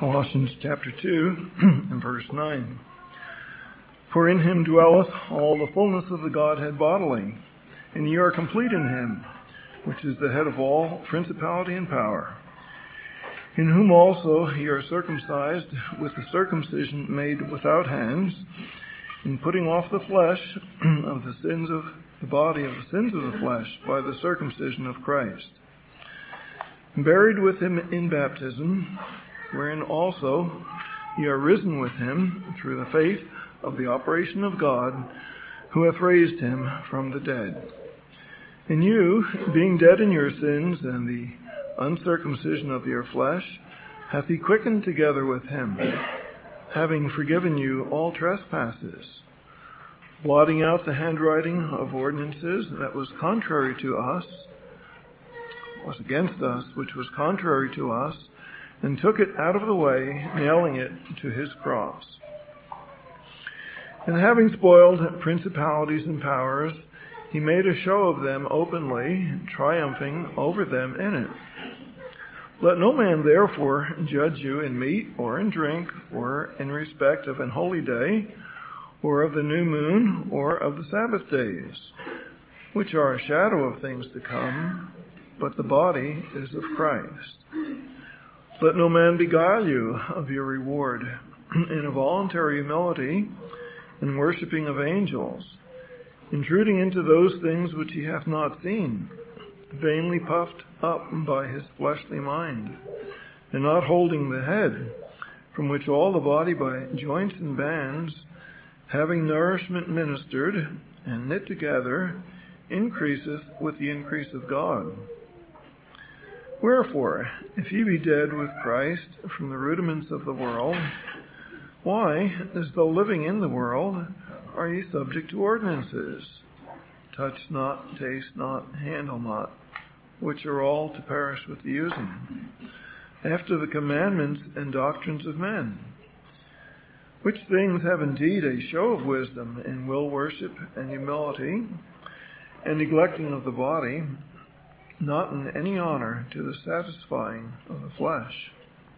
Colossians chapter 2 and verse 9. For in him dwelleth all the fullness of the Godhead bodily, and ye are complete in him, which is the head of all principality and power, in whom also ye are circumcised with the circumcision made without hands, in putting off the flesh of the sins of the body of the sins of the flesh by the circumcision of Christ, buried with him in baptism, wherein also ye are risen with him through the faith of the operation of God, who hath raised him from the dead. And you, being dead in your sins and the uncircumcision of your flesh, hath he quickened together with him, having forgiven you all trespasses, blotting out the handwriting of ordinances that was contrary to us, was against us, which was contrary to us, and took it out of the way, nailing it to his cross. And having spoiled principalities and powers, he made a show of them openly, triumphing over them in it. Let no man therefore judge you in meat or in drink, or in respect of an holy day, or of the new moon, or of the Sabbath days, which are a shadow of things to come, but the body is of Christ. Let no man beguile you of your reward in a voluntary humility and worshipping of angels, intruding into those things which he hath not seen, vainly puffed up by his fleshly mind, and not holding the head, from which all the body by joints and bands, having nourishment ministered and knit together, increaseth with the increase of God. Wherefore, if ye be dead with Christ from the rudiments of the world, why, as though living in the world, are ye subject to ordinances? Touch not, taste not, handle not, which are all to perish with the using, after the commandments and doctrines of men, which things have indeed a show of wisdom in will worship and humility, and neglecting of the body, not in any honor to the satisfying of the flesh.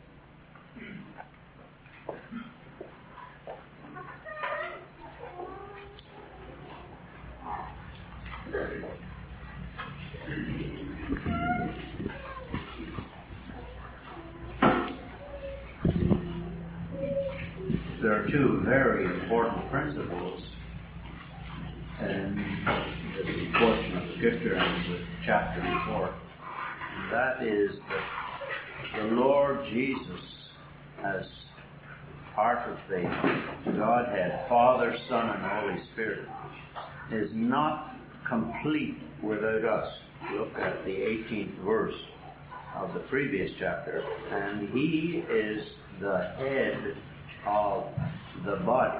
There are two very important principles in this portion of Scripture and the chapter before. And that is that the Lord Jesus, as part of the Godhead, Father, Son, and Holy Spirit, is not complete without us. Look at the 18th verse of the previous chapter. And he is the head of the body.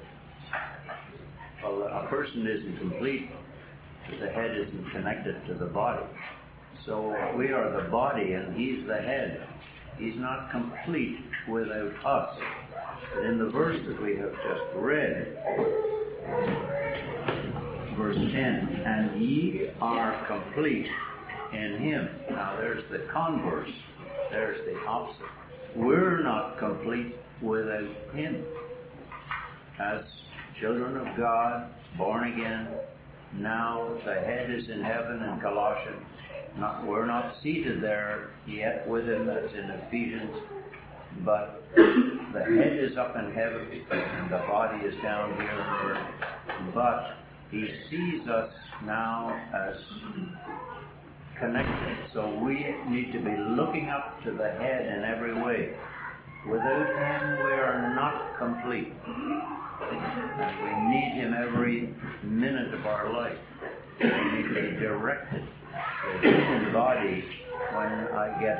Well, a person isn't complete if the head isn't connected to the body. So we are the body and he's the head. He's not complete without us. But in the verse that we have just read, verse 10, and ye are complete in him. Now there's the converse. There's the opposite. We're not complete without him. As children of God, born again, now the head is in heaven in Colossians. We're not seated there yet with him as in Ephesians, but the head is up in heaven and the body is down here on earth. But he sees us now as connected. So we need to be looking up to the head in every way. Without him, we are not complete. And we need him every minute of our life. We need to be directed. The human body, when I get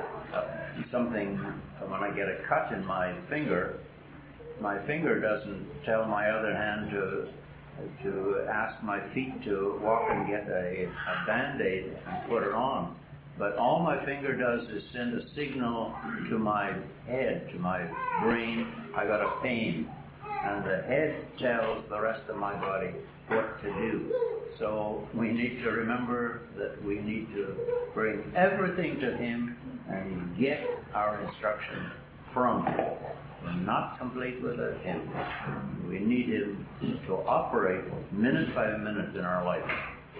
when I get a cut in my finger doesn't tell my other hand to ask my feet to walk and get a Band-Aid and put it on. But all my finger does is send a signal to my head, to my brain, I got a pain. And the head tells the rest of my body what to do. So we need to remember that we need to bring everything to him and get our instruction from Him. We're not complete without Him. We need Him to operate minute by minute in our life.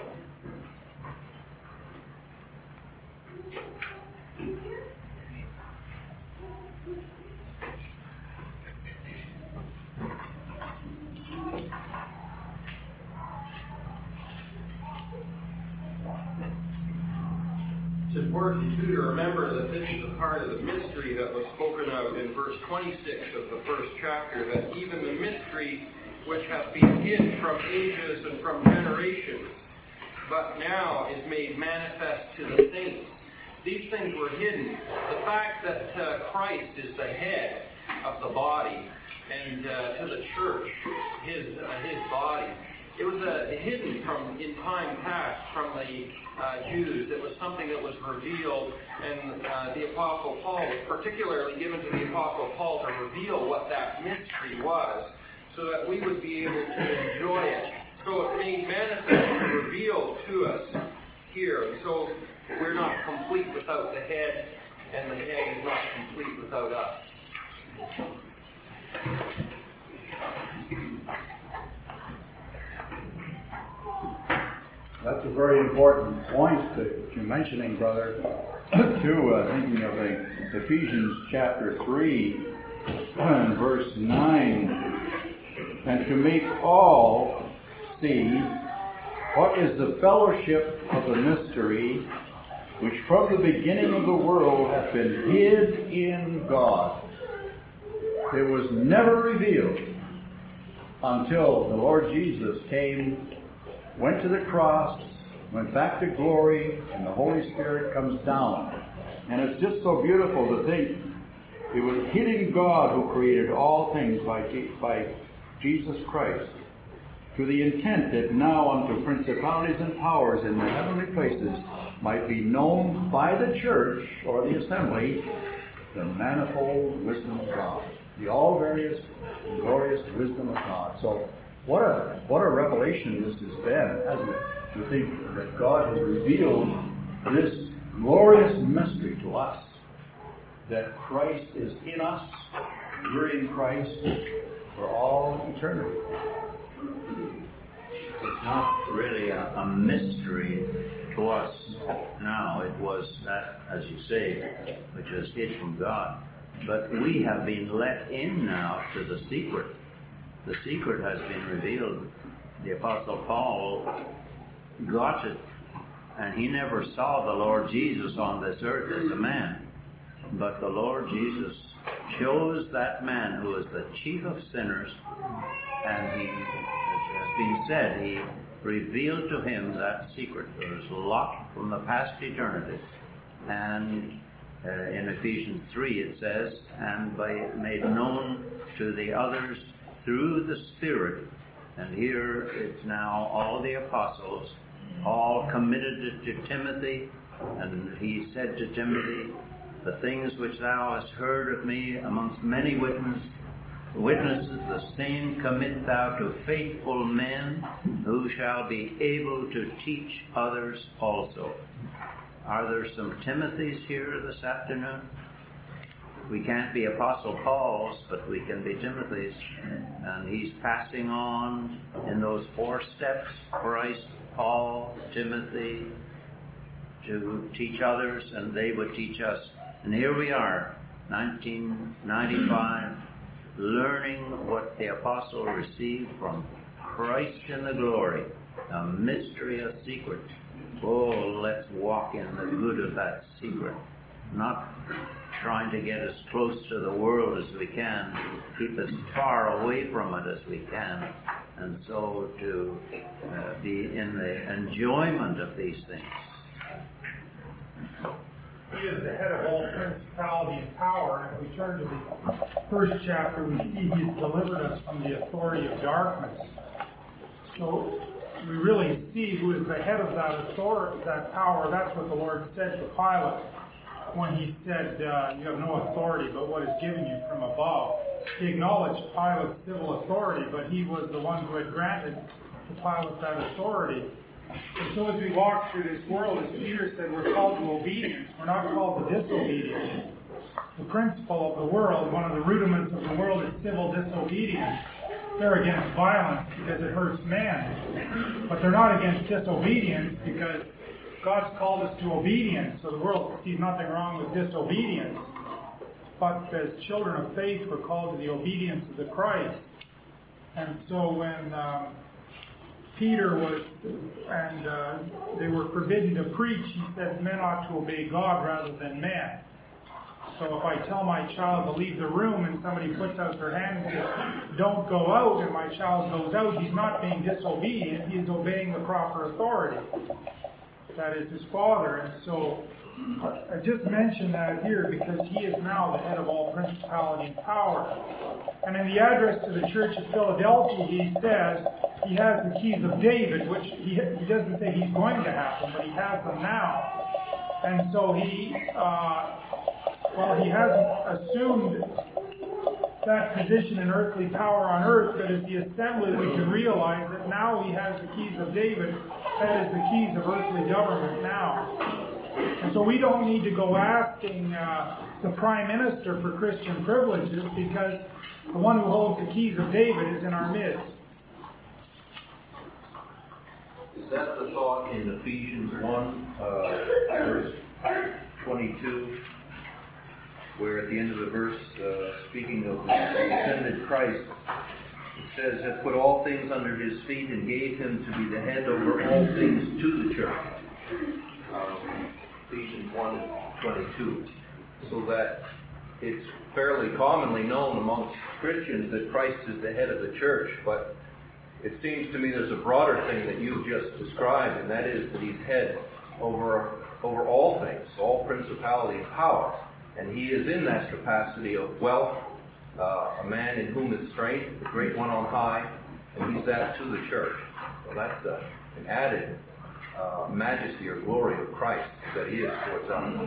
It's important, too, to remember that this is a part of the mystery that was spoken of in verse 26 of the first chapter, that even the mystery which hath been hid from ages and from generations, but now is made manifest to the saints. These things were hidden. The fact that Christ is the head of the body, and to the church, his body, it was hidden from in time past from the Jews. It was something that was revealed, and the Apostle Paul was particularly given to the Apostle Paul to reveal what that mystery was, so that we would be able to enjoy it. So it made manifest and revealed to us here. And so we're not complete without the head, and the head is not complete without us. That's a very important point that you're mentioning, brother, too, thinking of Ephesians chapter 3 and verse 9, and to make all see what is the fellowship of the mystery which from the beginning of the world hath been hid in God. It was never revealed until the Lord Jesus came, went to the cross, went back to glory, and the Holy Spirit comes down. And it's just so beautiful to think it was hidden God who created all things by Jesus Christ, to the intent that now unto principalities and powers in the heavenly places might be known by the church or the assembly the manifold wisdom of God, the all various glorious wisdom of God. So what a revelation this has been, hasn't it? To think that God has revealed this glorious mystery to us, that Christ is in us, we're in Christ for all eternity. It's not really a mystery to us now. It was that, as you say, which was hid from God. But we have been let in now to the secret. The secret has been revealed. The Apostle Paul got it, and he never saw the Lord Jesus on this earth as a man. But the Lord Jesus chose that man who was the chief of sinners, and he, as has been said, he revealed to him that secret. It was locked from the past eternity. And in Ephesians 3 it says, and made known to the others through the Spirit. And here it's now all the apostles, all committed it to Timothy. And he said to Timothy, the things which thou hast heard of me amongst many witnesses, the same commit thou to faithful men who shall be able to teach others also. Are there some Timothys here this afternoon? We can't be Apostle Pauls, but we can be Timothys. And he's passing on in those 4 steps, Christ, Paul, Timothy, to teach others, and they would teach us. And here we are, 1995, learning what the apostle received from Christ in the glory, a mystery, a secret. Oh, let's walk in the good of that secret, not trying to get as close to the world as we can, keep as far away from it as we can, and so to be in the enjoyment of these things. He is the head of all principality and power. And if we turn to the first chapter, we see he's delivered us from the authority of darkness. So we really see who is the head of that authority, that power. That's what the Lord said to Pilate when he said, you have no authority but what is given you from above. He acknowledged Pilate's civil authority, but he was the one who had granted to Pilate that authority. And so as we walk through this world, as Peter said, we're called to obedience. We're not called to disobedience. The principle of the world. One of the rudiments of the world is civil disobedience. They're against violence because it hurts man. But they're not against disobedience because God's called us to obedience. So the world sees nothing wrong with disobedience. But as children of faith, we're called to the obedience of the Christ. And so when Peter they were forbidden to preach, he said men ought to obey God rather than men. So if I tell my child to leave the room and somebody puts out their hand and says, don't go out, and my child goes out, he's not being disobedient, he is obeying the proper authority. That is his father. And so I just mention that here because he is now the head of all principality and power. And in the address to the church of Philadelphia, he says he has the keys of David, which he doesn't say he's going to have them, but he has them now. And so he hasn't assumed that position in earthly power on earth, but as the assembly we can realize that now he has the keys of David, that is the keys of earthly government now. And so we don't need to go asking the Prime Minister for Christian privileges because the one who holds the keys of David is in our midst. Is that the thought in Ephesians 1, verse 22, where at the end of the verse, speaking of the ascended Christ, it says, "Hath put all things under his feet and gave him to be the head over all things to the church." Ephesians 1:22. So that it's fairly commonly known amongst Christians that Christ is the head of the church, but it seems to me there's a broader thing that you've just described, and that is that he's head over all things, all principality and power. And he is in that capacity of wealth, a man in whom is strength, the great one on high, and he's that to the church. So that's an added majesty or glory of Christ that he is towards us.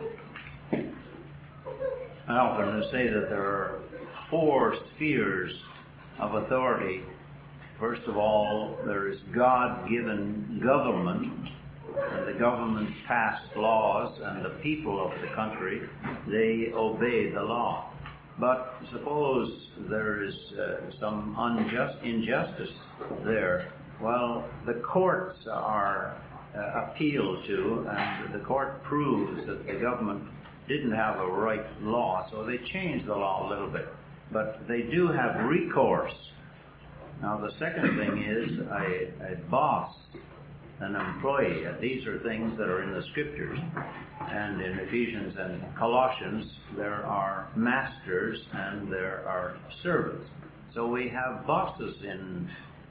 I often say that there are 4 spheres of authority. First of all, there is God-given government, and the government passed laws, and the people of the country, they obey the law. But suppose there is some injustice there. Well, the courts are appealed to, and the court proves that the government didn't have a right law, so they change the law a little bit. But they do have recourse. Now, the second thing is a boss, an employee. These are things that are in the Scriptures. And in Ephesians and Colossians, there are masters and there are servants. So we have bosses and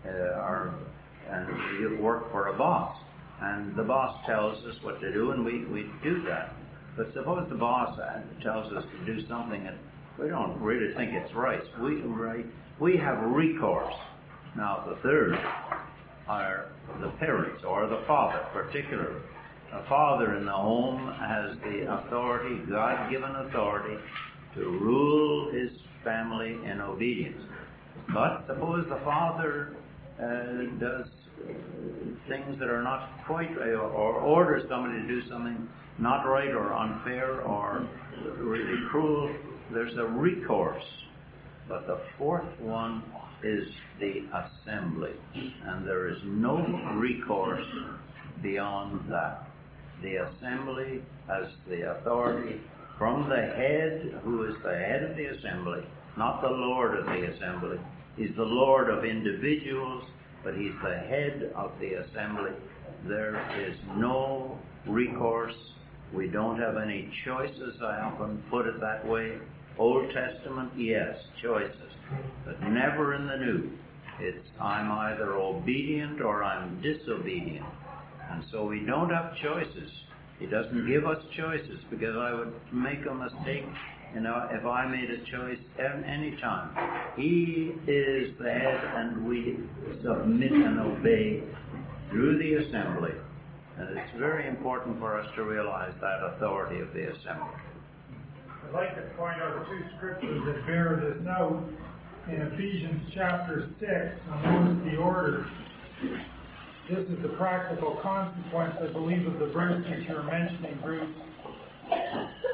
we work for a boss. And the boss tells us what to do, and we do that. But suppose the boss tells us to do something that we don't really think it's right. We have recourse. Now, the third are the parents, or the father, particularly. A father in the home has the authority, God-given authority, to rule his family in obedience. But suppose the father does things that are not quite right, or orders somebody to do something not right or unfair or really cruel. There's a recourse. But the fourth one is the assembly, and there is no recourse beyond that. The assembly has the authority from the head, who is the head of the assembly, not the Lord of the assembly. He's the Lord of individuals, but he's the head of the assembly. There is no recourse. We don't have any choices, I often put it that way. Old Testament, yes, choices, but never in the New. It's I'm either obedient or I'm disobedient. And so we don't have choices. He doesn't give us choices, because I would make a mistake, if I made a choice any time. He is the head, and we submit and obey through the assembly. And it's very important for us to realize that authority of the assembly. I'd like to point out 2 scriptures that bear this out. In Ephesians chapter 6, and notice the order. This is the practical consequence, I believe, of the verse that you're mentioning, Bruce.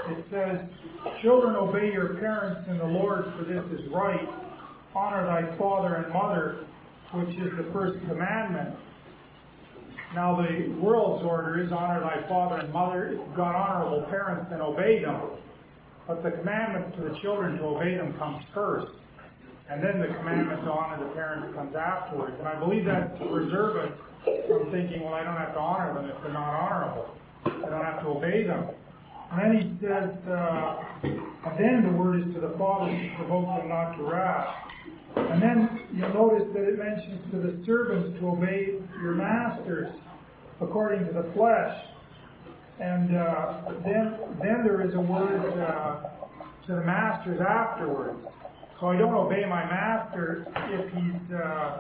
it says, "Children, obey your parents in the Lord, for this is right. Honor thy father and mother, which is the first commandment." Now the world's order is honor thy father and mother. If you've got honorable parents, then obey them. But the commandment to the children to obey them comes first. And then the commandment to honor the parents comes afterwards. And I believe that's to preserve us from thinking, well, I don't have to honor them if they're not honorable. I don't have to obey them. And then he says, and then the word is to the fathers to provoke them not to wrath. And then you'll notice that it mentions to the servants to obey your masters according to the flesh. And then there is a word to the masters afterwards. So I don't obey my master if he's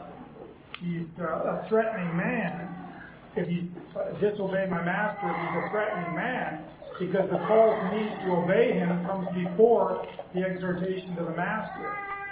a threatening man. If he's disobey my master if he's a threatening man, because the call to me to obey him comes before the exhortation to the master.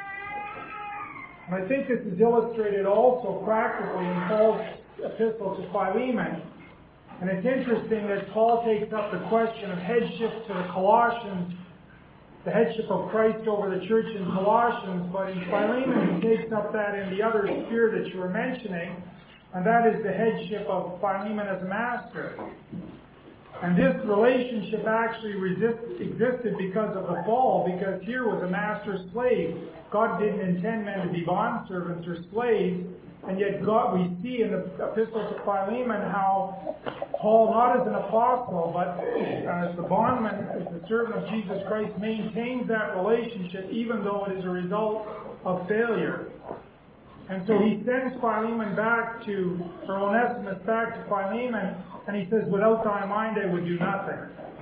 And I think this is illustrated also practically in Paul's epistle to Philemon. And it's interesting that Paul takes up the question of headship to the Colossians, the headship of Christ over the church in Colossians, but in Philemon he takes up that in the other sphere that you were mentioning, and that is the headship of Philemon as a master. And this relationship actually existed because of the fall, because here was a master-slave. God didn't intend men to be bondservants or slaves, and yet God, we see in the epistle to Philemon how Paul, not as an apostle, but as the bondman, as the servant of Jesus Christ, maintains that relationship even though it is a result of failure. And so he sends Philemon back to, or Onesimus back to Philemon, and he says, "Without thy mind I would do nothing."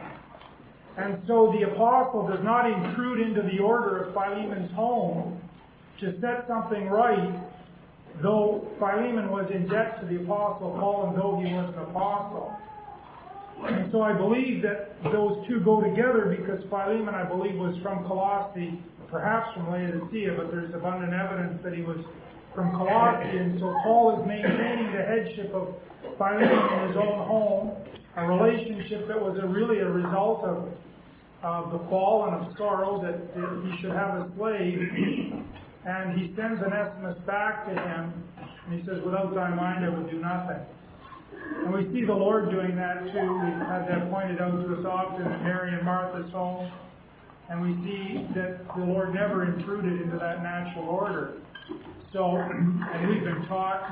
And so the apostle does not intrude into the order of Philemon's home to set something right, though Philemon was in debt to the apostle Paul, and though he was an apostle. And so I believe that those two go together, because Philemon, I believe, was from Colossae, perhaps from Laodicea, but there's abundant evidence that he was from Colossae, and so Paul is maintaining the headship of Philemon in his own home, a relationship that was really a result of the fall and of sorrow, that he should have a slave. And he sends Onesimus back to him, and he says, "Without thy mind I would do nothing." And we see the Lord doing that too. We've had that pointed out to us often in Mary and Martha's home. And we see that the Lord never intruded into that natural order. So, and we've been taught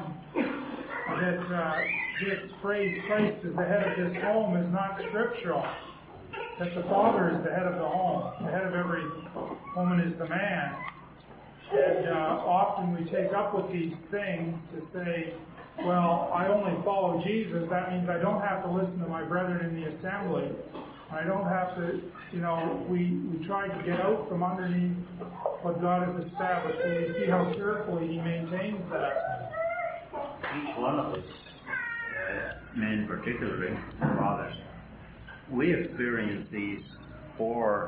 that this phrase, Christ is the head of this home, is not scriptural. That the father is the head of the home. The head of every woman is the man. And often we take up with these things to say, well, I only follow Jesus. That means I don't have to listen to my brethren in the assembly. I don't have to, we try to get out from underneath what God has established. And we see how carefully he maintains that. Each one of us, men particularly, fathers, we experience these four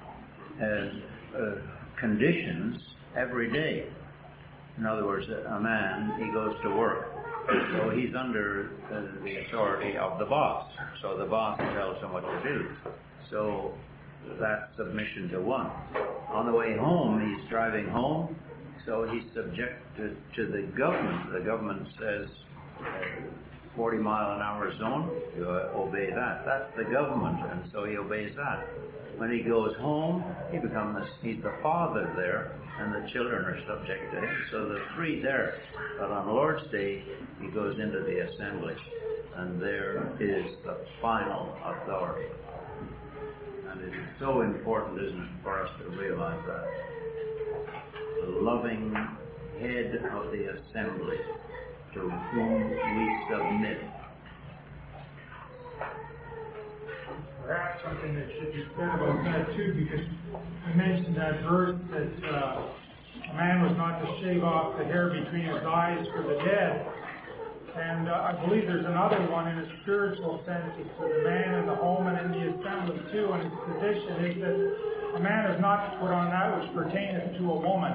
conditions every day. In other words, a man, he goes to work. So he's under the authority of the boss. So the boss tells him what to do. So that's submission to one. On the way home, he's driving home, so he's subjected to the government. The government says 40-mile-an-hour zone, you obey that. That's the government, and so he obeys that. When he goes home, he's the father there, and the children are subject to him. So the three there. But on Lord's Day, he goes into the assembly, and there is the final authority. And it is so important, isn't it, for us to realize that. The loving head of the assembly, to whom we submit. Perhaps something that should be said about that too, because we mentioned that verse that a man was not to shave off the hair between his eyes for the dead. And I believe there's another one in a spiritual sense as to the man in the home and in the assembly too, and his position is that a man is not to put on that which pertaineth to a woman.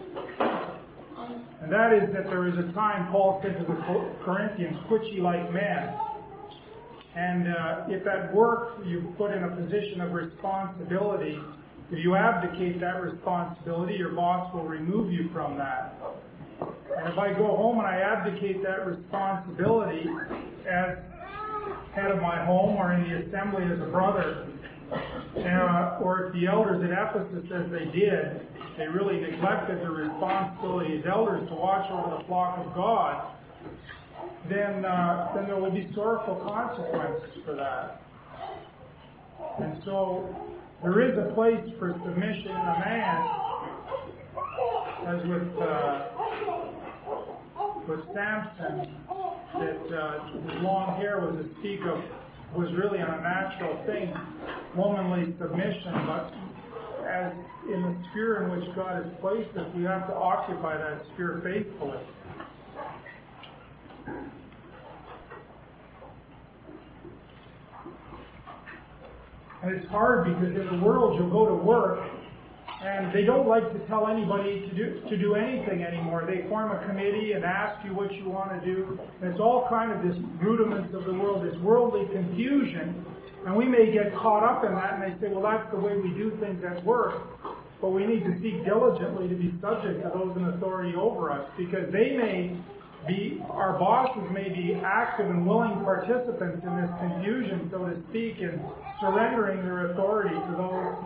And that is that there is a time, Paul said to the Corinthians, "Quit ye like men." And if at work you're put in a position of responsibility, if you abdicate that responsibility, your boss will remove you from that. And if I go home and I abdicate that responsibility as head of my home or in the assembly as a brother, or if the elders at Ephesus, as they did, they really neglected their responsibility as elders to watch over the flock of God, then there will be sorrowful consequences for that. And so there is a place for submission in a man, as with Samson, that his long hair was really an unnatural thing, womanly submission, but as in the sphere in which God has placed us, we have to occupy that sphere faithfully. And it's hard because in the world you'll go to work and they don't like to tell anybody to do anything anymore. They form a committee and ask you what you want to do. And it's all kind of this rudiments of the world, this worldly confusion. And we may get caught up in that and they say, well, that's the way we do things at work. But we need to seek diligently to be subject to those in authority over us, because our bosses may be active and willing participants in this confusion, so to speak, and surrendering their authority to those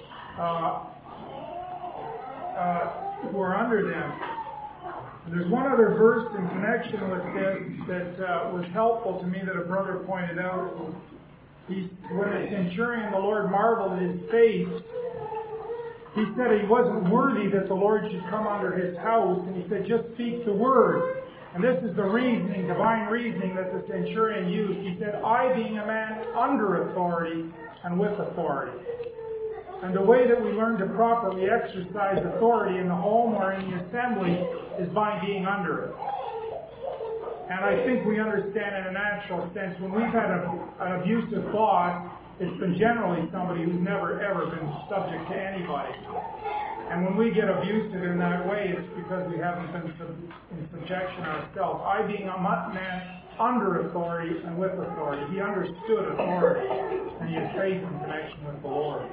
who are under them. And there's one other verse in connection with this that was helpful to me that a brother pointed out. When the centurion, the Lord marveled at his faith, he said he wasn't worthy that the Lord should come under his house, and he said, just speak the word. And this is the reasoning, divine reasoning, that the centurion used. He said, I, being a man under authority and with authority. And the way that we learn to properly exercise authority in the home or in the assembly is by being under it. And I think we understand in a natural sense, when we've had an abusive boss, it's been generally somebody who's never ever been subject to anybody. And when we get abusive in that way, it's because we haven't been in subjection ourselves. I, being a man under authority and with authority, he understood authority, and he had faith in connection with the Lord.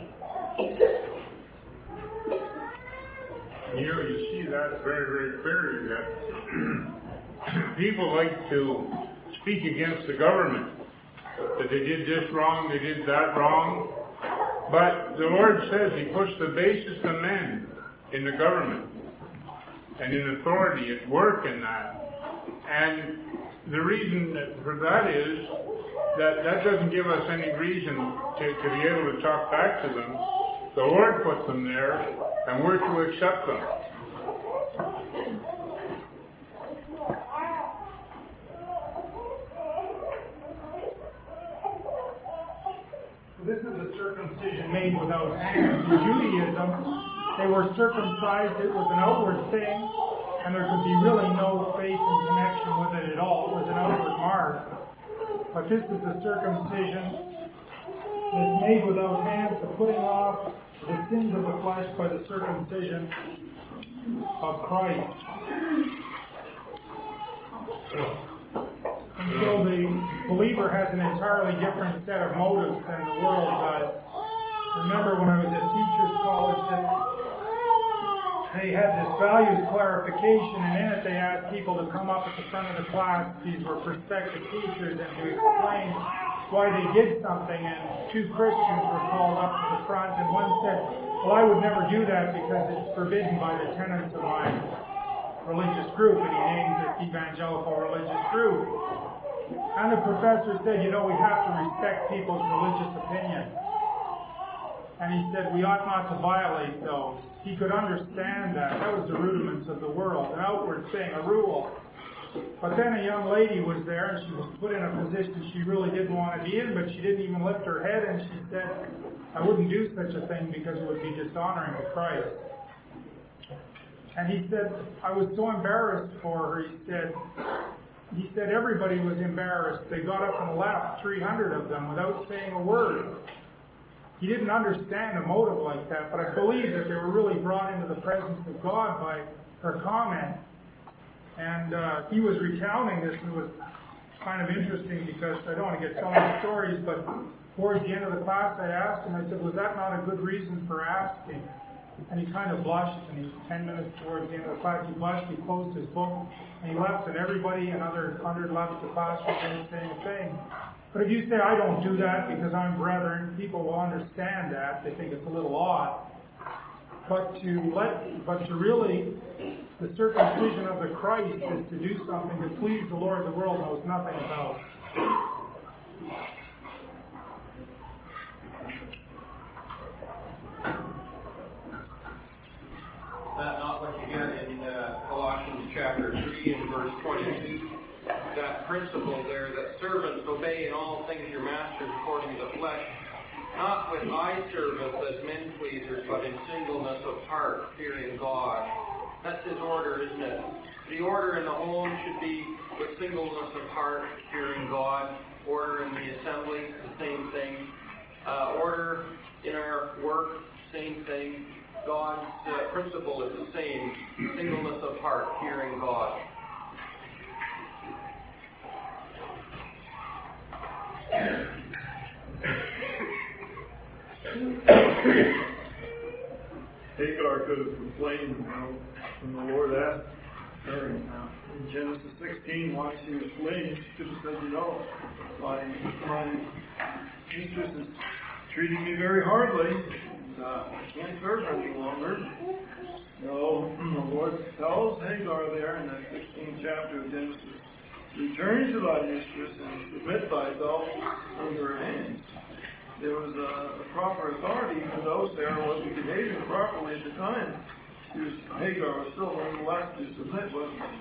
You see that very, very clearly, that people like to speak against the government, that they did this wrong, they did that wrong. But the Lord says He puts the basest of men in the government and in authority at work in that. And the reason for that is that doesn't give us any reason to be able to talk back to them. The Lord put them there, and we're to accept them. This is a circumcision made without hands. In Judaism, they were circumcised. It was an outward thing, and there could be really no faith and connection with it at all. It was an outward mark. But this is a circumcision that's made without hands, the putting off the sins of the flesh by the circumcision of Christ. And so the believer has an entirely different set of motives than the world does. Remember when I was at Teachers College that they had this values clarification, and in it they asked people to come up at the front of the class, these were prospective teachers, and to explain why they did something, and two Christians were called up to the front, and one said, well, I would never do that because it's forbidden by the tenets of my religious group, and he named this evangelical religious group. And the professor said, we have to respect people's religious opinions. And he said, we ought not to violate those. He could understand that. That was the rudiments of the world, an outward thing, a rule. But then a young lady was there, and she was put in a position she really didn't want to be in, but she didn't even lift her head, and she said, I wouldn't do such a thing because it would be dishonoring to Christ. And he said, I was so embarrassed for her. He said everybody was embarrassed. They got up and left, 300 of them, without saying a word. He didn't understand a motive like that, but I believe that they were really brought into the presence of God by her comment. And he was recounting this, and it was kind of interesting because I don't want to get telling stories, but towards the end of the class I asked him, I said, was that not a good reason for asking? And he kind of blushed, and 10 minutes towards the end of the class, he blushed, he closed his book, and he left, and everybody, another 100 left the classroom, and saying the same. But if you say, I don't do that because I'm brethren, people will understand that. They think it's a little odd. But to really, the circumcision of the Christ is to do something to please the Lord the world knows nothing about. That not what you get in Colossians chapter 3 and verse 22. That principle there, that servants obey in all things your masters according to the flesh, not with eye service as men pleasers, but in singleness of heart, fearing God. That's his order, isn't it? The order in the home should be with singleness of heart, fearing God. Order in the assembly, the same thing. Order in our work, same thing. God's principle is the same. Singleness of heart, fearing God. Hagar could have complained, when the Lord asked her in Genesis 16 why she was fleeing. She could have said, my mistress is treating me very hardly. I can't serve her any longer. No, the Lord tells Hagar there in that 16th chapter of Genesis, return to thy mistress and submit thyself under her hands. There was a proper authority for those there who wasn't behaving properly at the time. Hagar was still nonetheless to submit, wasn't she?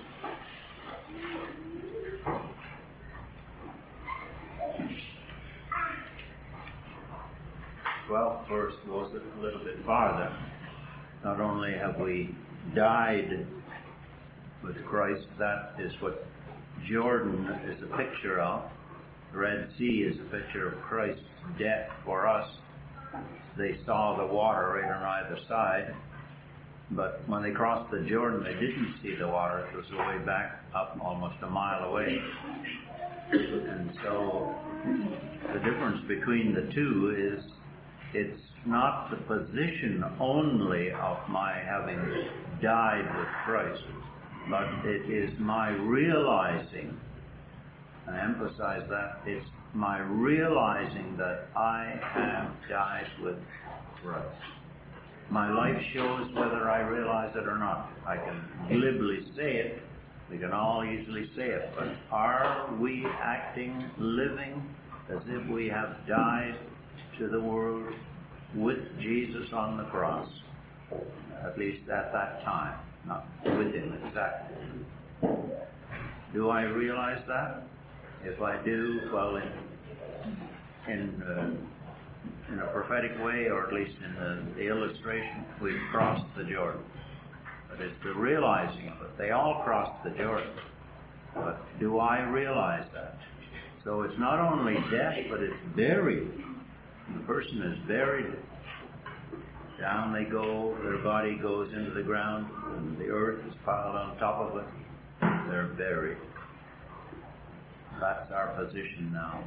Well, first goes a little bit farther. Not only have we died with Christ, that is what Jordan is a picture of. The Red Sea is a picture of Christ's death for us. They saw the water right on either side, but when they crossed the Jordan, they didn't see the water. It was way back up almost a mile away. And so the difference between the two is it's not the position only of my having died with Christ, but it is my realizing, and I emphasize that, it's my realizing that I have died with Christ. My life shows whether I realize it or not. I can glibly say it, we can all easily say it, but are we acting, living as if we have died to the world with Jesus on the cross? At least at that time, not with him exactly. Do I realize that? If I do, well, in a prophetic way, or at least in the illustration, we've crossed the Jordan. But it's the realizing of it. They all crossed the Jordan. But do I realize that? So it's not only death, but it's buried. The person is buried. Down they go, their body goes into the ground, and the earth is piled on top of it. They're buried. That's our position now.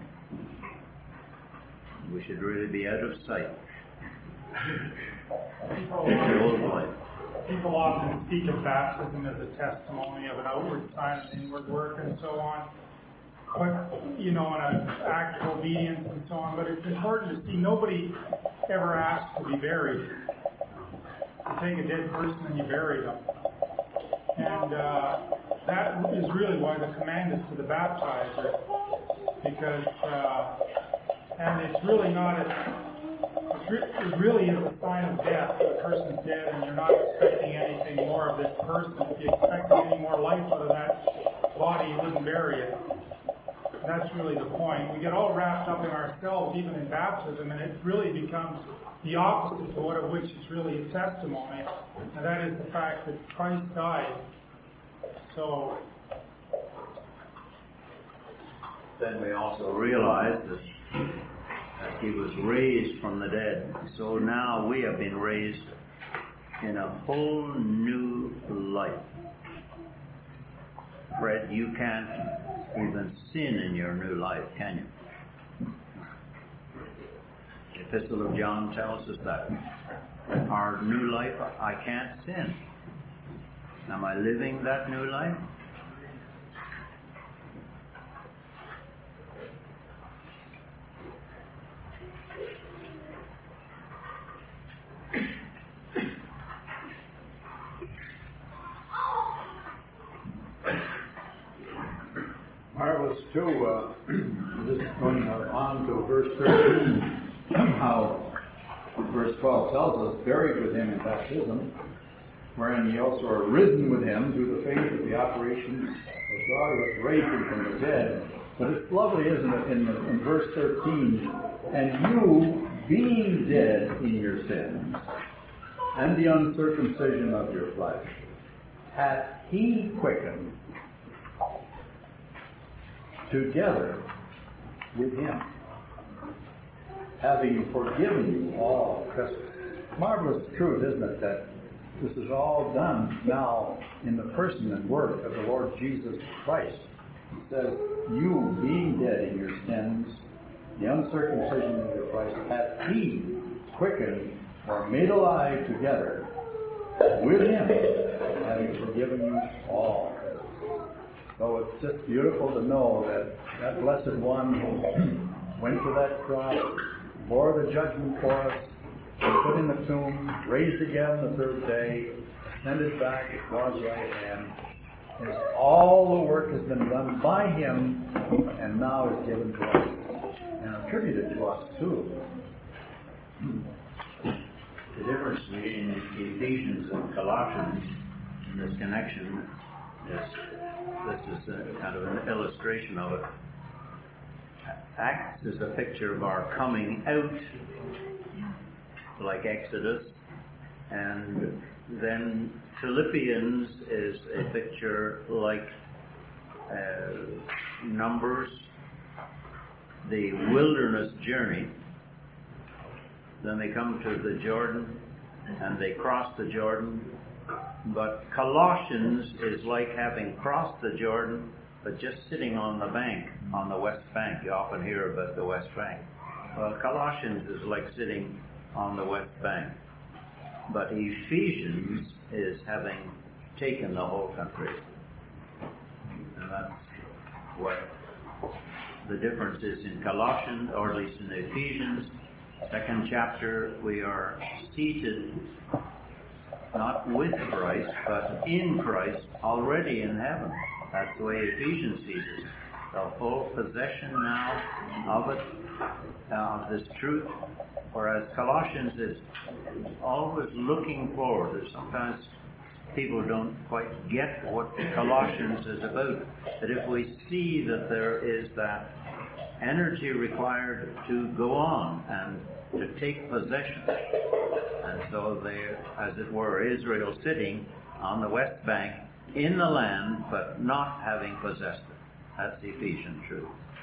We should really be out of sight. People often speak of baptism as a testimony of an outward sign of inward work and so on. But, in an act of obedience and so on. But it's important to see nobody ever asked to be buried. You take a dead person and you bury them. And that is really why the command is to the baptizer. Because, and it's really not it really is a sign of death. The person's dead and you're not expecting anything more of this person. If you expected any more life out of that body, you wouldn't bury it. That's really the point. We get all wrapped up in ourselves, even in baptism, and it really becomes the opposite to what of which it's really a testimony, and that is the fact that Christ died. So then we also realize that as he was raised from the dead, so now we have been raised in a whole new life. Fred, you can't even sin in your new life, can you? The Epistle of John tells us that. Our new life, I can't sin. Am I living that new life? Marvelous too, just going on to verse 13, how verse 12 tells us, buried with him in baptism, wherein ye also are risen with him through the faith of the operation of God who hath raised him from the dead. But it's lovely, isn't it, in verse 13, and you, being dead in your sins, and the uncircumcision of your flesh, hath he quickened together with him, having forgiven you all trespasses. Marvelous truth, isn't it, that this is all done now in the person and work of the Lord Jesus Christ. It says, you being dead in your sins, the uncircumcision of your flesh, hath he quickened or made alive together with him, having forgiven you all. So it's just beautiful to know that that blessed one who went to that cross, bore the judgment for us, was put in the tomb, raised again the third day, ascended back at God's right hand. All the work has been done by him and now is given to us and attributed to us too. The difference between Ephesians and Colossians in this connection is, this is a kind of an illustration of it. Acts is a picture of our coming out, like Exodus, and then Philippians is a picture like Numbers, the wilderness journey. Then they come to the Jordan and they cross the Jordan. But Colossians is like having crossed the Jordan but just sitting on the bank, on the west bank. You often hear about the west bank. Well, Colossians is like sitting on the west bank. But Ephesians is having taken the whole country. And that's what the difference is in Colossians, or at least in Ephesians. Second chapter, we are seated not with Christ, but in Christ, already in heaven. That's the way Ephesians sees it. The full possession now of it, of this truth. Whereas Colossians is always looking forward. There's sometimes people don't quite get what Colossians is about. But if we see that there is that energy required to go on and to take possession. And so they, as it were, Israel sitting on the west bank in the land, but not having possessed it. That's Ephesian truth.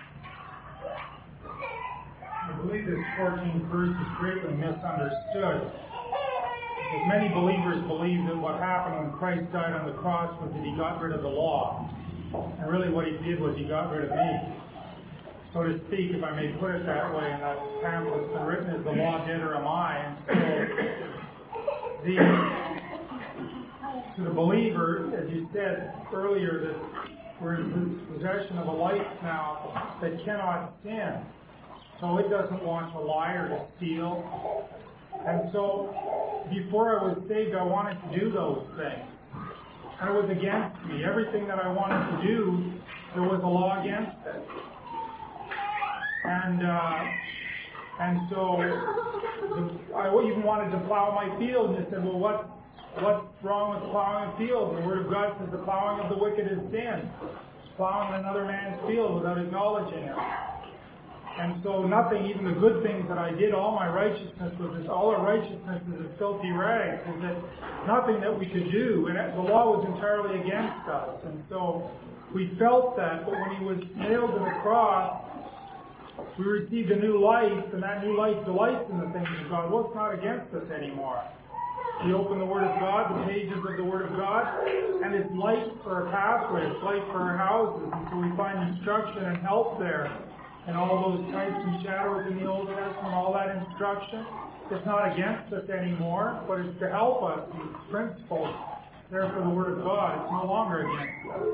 I believe this 14th verse is greatly misunderstood. Because many believers believe that what happened when Christ died on the cross was that he got rid of the law. And really what he did was he got rid of me. So to speak, if I may put it that way, and that pamphlet's been written as the law did or am I. And so to the believer, as you said earlier, that we're in possession of a life now that cannot sin. So it doesn't want to lie or to steal. And so before I was saved, I wanted to do those things. And it was against me. Everything that I wanted to do, there was a law against it. And so I even wanted to plow my field, and they said, well, what's wrong with plowing a field? The Word of God says the plowing of the wicked is sin. It's plowing another man's field without acknowledging it. And so nothing, even the good things that I did, all my righteousness all our righteousness is as filthy rags. Is that nothing that we could do, and the law was entirely against us. And so we felt that, but when he was nailed to the cross, we received a new life, and that new life delights in the things of God. Well, it's not against us anymore. We open the Word of God, the pages of the Word of God, and it's light for our pathway, it's light for our houses, and so we find instruction and help there. And all those types and shadows in the Old Testament, all that instruction, it's not against us anymore, but it's to help us. And it's principles there for the Word of God. It's no longer against us.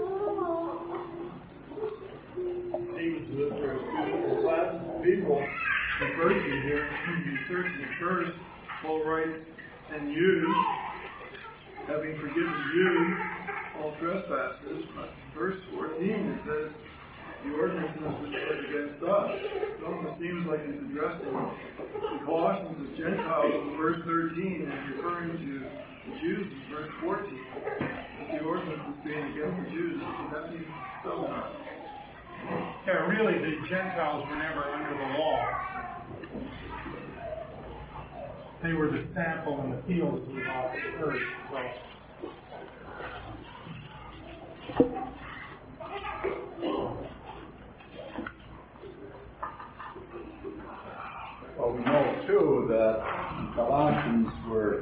It seems that there's two different classes of people referred to here. You search it first, Paul writes, and you, having forgiven you all trespasses. Verse 14 it says, the ordinances which are against us. It almost seems like he's addressing the Colossians as Gentiles in verse 13 and referring to the Jews in verse 14. The ordinances being against the Jews, would that be so? Yeah, really, the Gentiles were never under the law. They were the sample in the field, as we've often heard. Well, we know too that Colossians were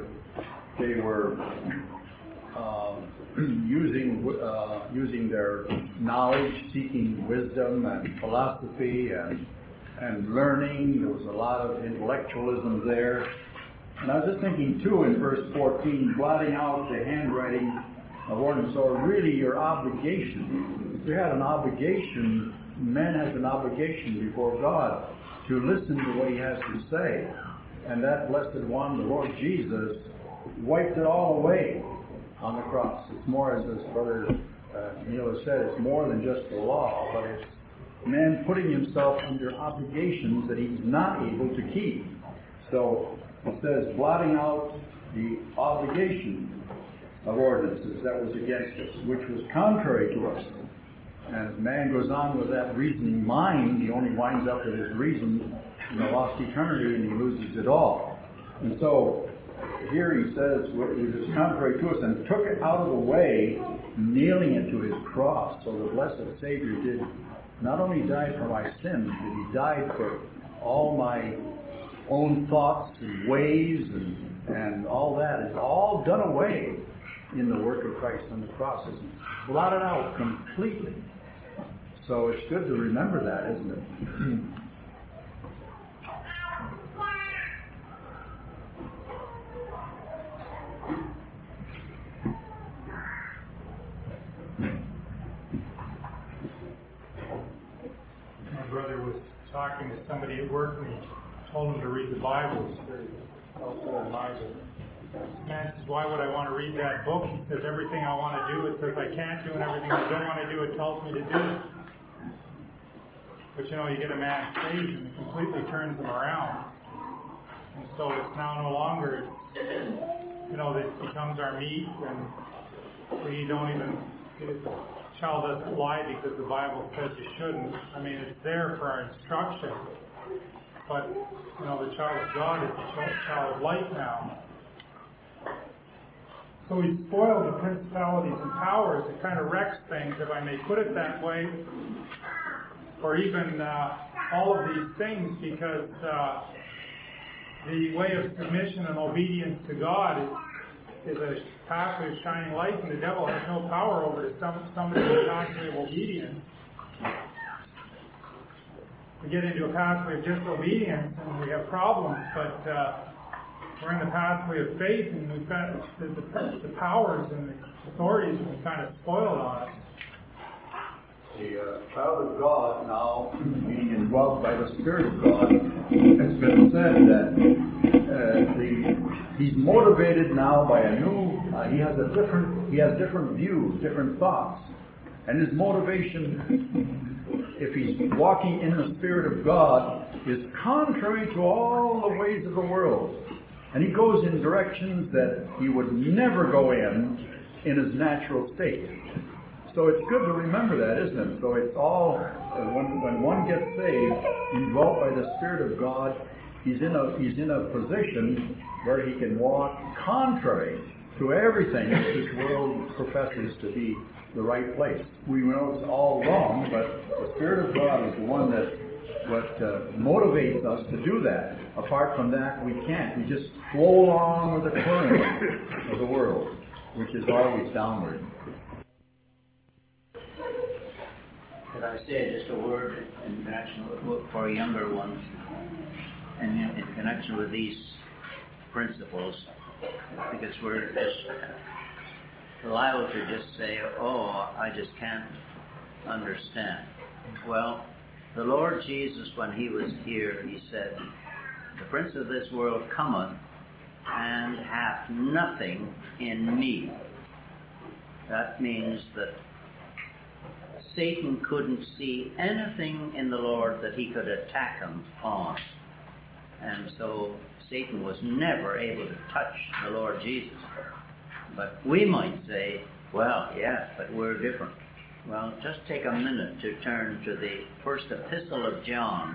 using their knowledge, seeking wisdom and philosophy and learning. There was a lot of intellectualism there. And I was just thinking too in verse 14, blotting out the handwriting of ordinance, or really your obligation. If you had an obligation, man has an obligation before God to listen to what he has to say. And that blessed one, the Lord Jesus, wiped it all away on the cross. It's more, as Brother Neil has said, it's more than just the law, but it's man putting himself under obligations that he's not able to keep. So it says, blotting out the obligation of ordinances that was against us, which was contrary to us. And as man goes on with that reasoning mind, he only winds up with his reason in the lost eternity, and he loses it all. And so here he says, it was contrary to us, and took it out of the way, nailing it to his cross. So the blessed Savior did not only die for my sins, but he died for all my own thoughts and ways and all that is all done away in the work of Christ on the cross. It's blotted out completely. So it's good to remember that, isn't it? My brother was talking to somebody at work and he told him to read the Bible. He's very self-advisor. This man says, why would I want to read that book? He says, everything I want to do, it says I can't do, and everything I don't want to do, it tells me to do. But you get a man saved and it completely turns him around. And so it's now no longer, this becomes our meat, and we don't even, the child doesn't lie because the Bible says you shouldn't. I mean, it's there for our instruction. But, the child of God is the child of light now. So we spoil the principalities and powers. It kind of wrecks things, if I may put it that way. Or even all of these things, because the way of submission and obedience to God is a pathway of shining light, and the devil has no power over to somebody in a pathway of obedience. We get into a pathway of disobedience and we have problems, but we're in the pathway of faith, and we've got the powers and the authorities have been kind of spoiled on us. The child of God now being indwelt by the Spirit of God, it's been said that he's motivated now by a new. He has different views, different thoughts, and his motivation, if he's walking in the Spirit of God, is contrary to all the ways of the world, and he goes in directions that he would never go in his natural state. So it's good to remember that, isn't it? So it's all, when one gets saved, indwelt by the Spirit of God, he's in a position where he can walk contrary to everything this world professes to be the right place. We know it's all wrong, but the Spirit of God is the one that what motivates us to do that. Apart from that, we can't. We just flow along with the current of the world, which is always downward. Could I say just a word in connection with, for younger ones, and in connection with these principles, because we're just liable to just say, oh, I just can't understand. Well, the Lord Jesus, when he was here, he said, the prince of this world cometh and hath nothing in me. That means that Satan couldn't see anything in the Lord that he could attack him on. And so Satan was never able to touch the Lord Jesus. But we might say, well, yes, but we're different. Well, just take a minute to turn to the first epistle of John,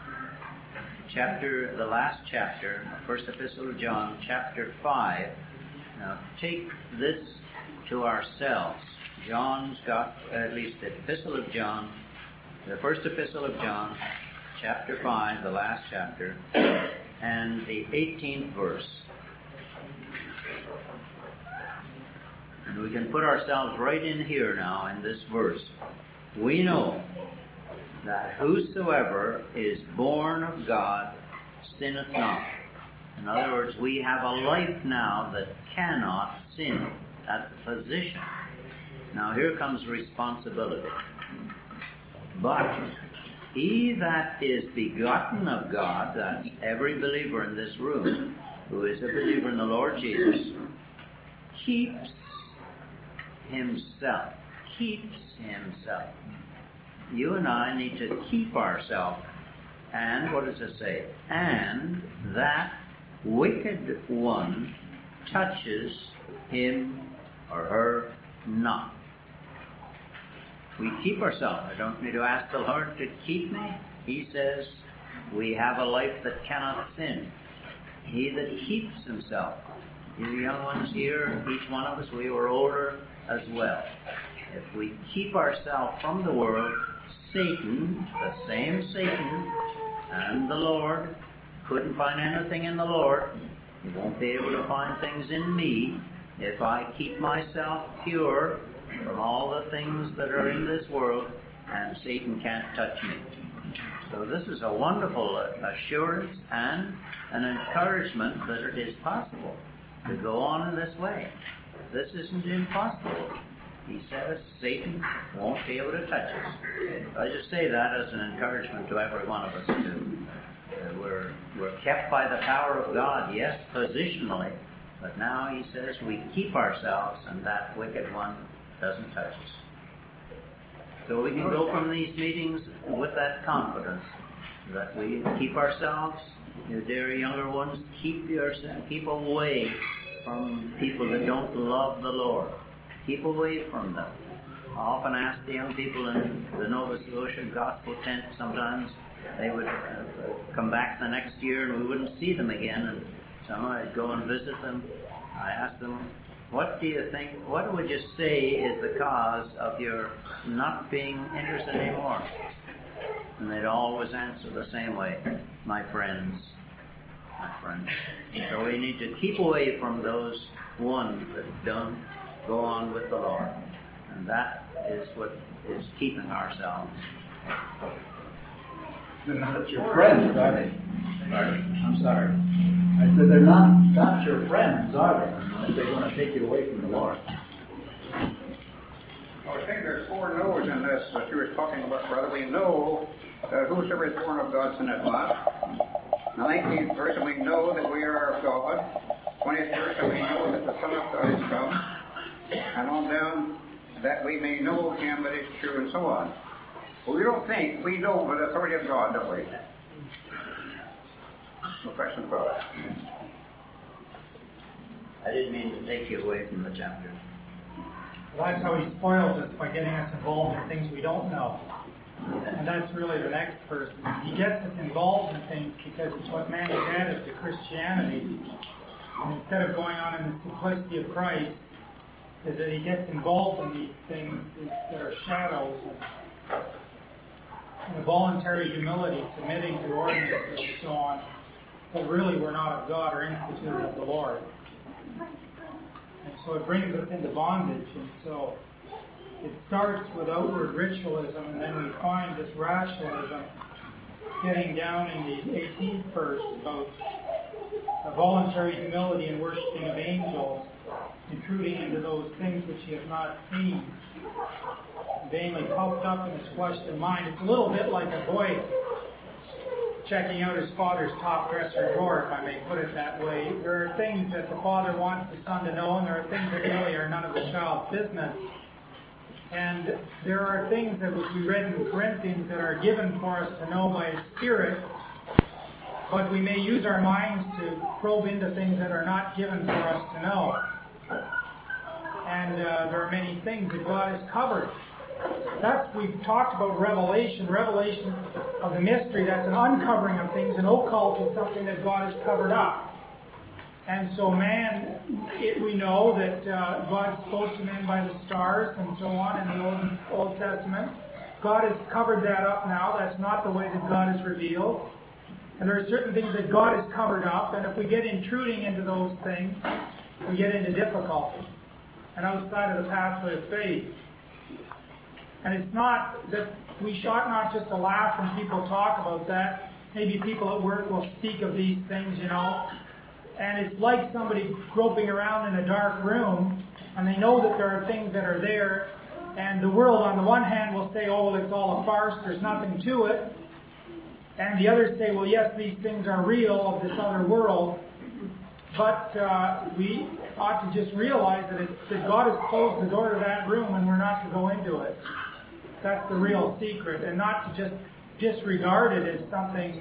the last chapter, first epistle of John, chapter 5. Now, take this to ourselves. John's got, at least the epistle of John, the first epistle of John, chapter 5, the last chapter, and the 18th verse. And we can put ourselves right in here now in this verse. We know that whosoever is born of God sinneth not. In other words, we have a life now that cannot sin. That's a position. Now here comes responsibility. But he that is begotten of God, that's every believer in this room, who is a believer in the Lord Jesus, keeps himself. You and I need to keep ourselves. And what does it say? And that wicked one touches him or her not. We keep ourselves. I don't need to ask the Lord to keep me. He says we have a life that cannot sin. He that keeps himself. You young ones here, each one of us, we were older as well. If we keep ourselves from the world, Satan, the same Satan, and the Lord, couldn't find anything in the Lord. He won't be able to find things in me if I keep myself pure from all the things that are in this world, and Satan can't touch me. So this is a wonderful assurance and an encouragement that it is possible to go on in this way. This isn't impossible. He says Satan won't be able to touch us. I just say that as an encouragement to every one of us too. We're kept by the power of God, yes, positionally, but now he says we keep ourselves and that wicked one doesn't touch us. So we can go from these meetings with that confidence that we keep ourselves, you dear younger ones, keep away from people that don't love the Lord. Keep away from them. I often ask the young people in the Nova Scotia Gospel Tent, sometimes they would come back the next year and we wouldn't see them again, and so I'd go and visit them. I asked them, what do you think, what would you say is the cause of your not being interested anymore? And they'd always answer the same way, my friends. So we need to keep away from those ones that don't go on with the Lord. And that is what is keeping ourselves. They're not your friends, are they? I'm sorry. I said they're not your friends, are they? If they're going to take you away from the Lord. Well, I think there's four no's in this that you were talking about, brother. We know that whosoever is born of God sinneth not. 19th verse, and we know that we are of God. 20th verse, and we know that the Son of God is come. And on down, that we may know him that is true, and so on. Well, we don't think we know by the authority of God, don't we? No question about it. I didn't mean to take you away from the chapter. Well, that's how he spoils us, by getting us involved in things we don't know. And that's really the next verse. He gets us involved in things because it's what man has added to Christianity. And instead of going on in the simplicity of Christ, is that he gets involved in these things that are shadows. and a voluntary humility, submitting to ordinances and so on, but really were not of God or instituted of the Lord. And so it brings us into bondage. And so it starts with outward ritualism, and then we find this rationalism getting down in the 18th verse about a voluntary humility and worshiping of angels, intruding into those things which he hath not seen, vainly puffed up in his flesh and mind. It's a little bit like a boy checking out his father's top dresser drawer, if I may put it that way. There are things that the father wants the son to know, and there are things that really are none of the child's business. And there are things that, which we read in Corinthians, that are given for us to know by His Spirit, but we may use our minds to probe into things that are not given for us to know. And there are many things that God has covered. We've talked about revelation of the mystery. That's an uncovering of things. An occult is something that God has covered up. And so we know that God spoke to men by the stars and so on in the Old Testament. God has covered that up now. That's not the way that God has revealed. And there are certain things that God has covered up, and if we get intruding into those things, we get into difficulty and outside of the pathway of faith. And it's not that we ought not just to laugh when people talk about that. Maybe people at work will speak of these things, and it's like somebody groping around in a dark room, and they know that there are things that are there, and the world on the one hand will say, oh, well, it's all a farce, there's nothing to it. And the others say, well, yes, these things are real of this other world, but we ought to just realize that God has closed the door to that room and we're not to go into it. That's the real secret, and not to just disregard it as something,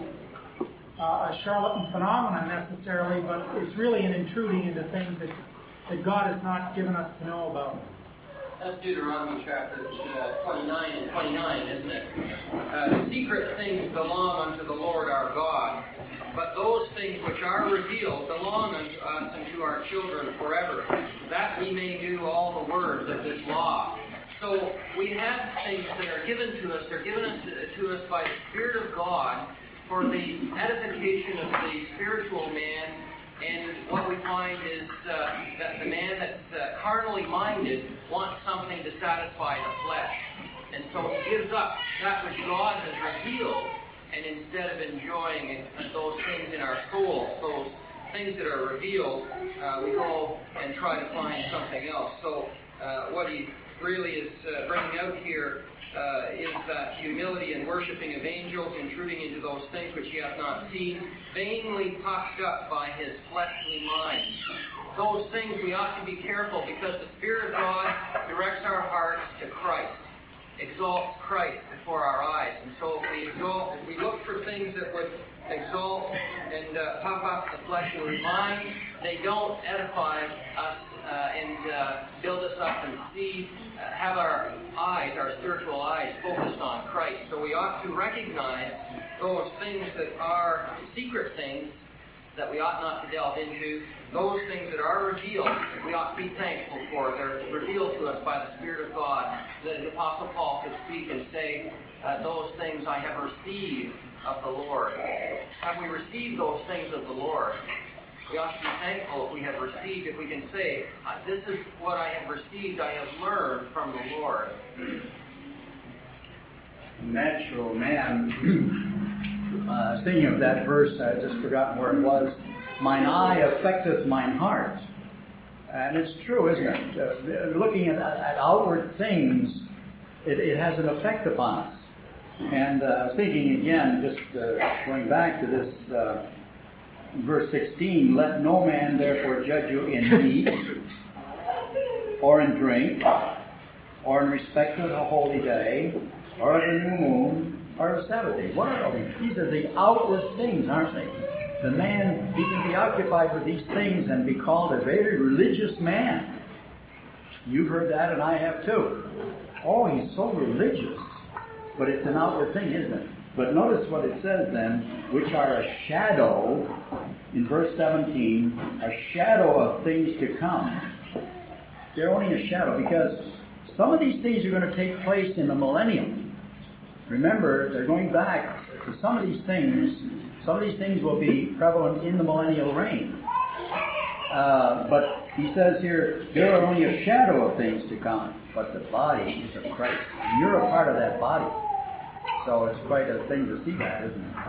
a charlatan phenomenon necessarily, but it's really an intruding into things that God has not given us to know about. That's Deuteronomy chapter 29 and 29, isn't it? The secret things belong unto the Lord our God, but those things which are revealed belong unto us and to our children forever, that we may do all the words of this law. So we have things that are given to us. They're given to us by the Spirit of God for the edification of the spiritual man. And what we find is that the man that's carnally minded wants something to satisfy the flesh. And so he gives up that which God has revealed, and instead of enjoying those things in our souls, those things that are revealed, we go and try to find something else. So what he really is bringing out here is that humility and worshiping of angels, intruding into those things which he hath not seen, vainly puffed up by his fleshly mind. Those things we ought to be careful, because the Spirit of God directs our hearts to Christ, exalts Christ before our eyes. And so if we look for things that would exalt and puff up the fleshly mind, they don't edify us and build us up and have our eyes, our spiritual eyes, focused on Christ. So we ought to recognize those things that are secret things that we ought not to delve into. Those things that are revealed, we ought to be thankful for. They're revealed to us by the Spirit of God. The Apostle Paul could speak and say, those things I have received of the Lord. Have we received those things of the Lord? We ought to be thankful if we have received, if we can say, this is what I have received, I have learned from the Lord. Natural man, thinking of that verse, I just forgotten where it was, mine eye affecteth mine heart. And it's true, isn't it? Looking at outward things, it has an effect upon us. And thinking again, just going back to this verse 16, let no man therefore judge you in meat, or in drink, or in respect of the holy day, or of the new moon, or of the Sabbath day. What are these? These are the outward things, aren't they? The man, he can be occupied with these things and be called a very religious man. You've heard that, and I have too. Oh, he's so religious. But it's an outward thing, isn't it? But notice what it says then, which are a shadow, in verse 17, a shadow of things to come. They're only a shadow, because some of these things are going to take place in the millennium. remember, they're going back to some of these things. Some of these things will be prevalent in the millennial reign. But he says here, they are only a shadow of things to come, but the body is of Christ. And you're a part of that body. So it's quite a thing to see that, isn't it?